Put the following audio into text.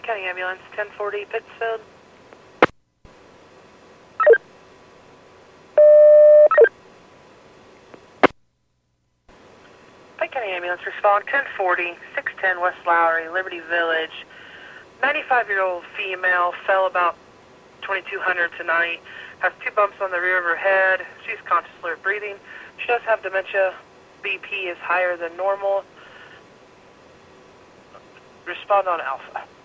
Pike County Ambulance, 1040 Pittsfield. Pike County Ambulance, respond 1040, 610 West Lowry, Liberty Village. 95-year-old female fell about 2200 tonight. Has 2 bumps on the rear of her head. She's conscious, alert, breathing. She does have dementia. BP is higher than normal. Respond on Alpha.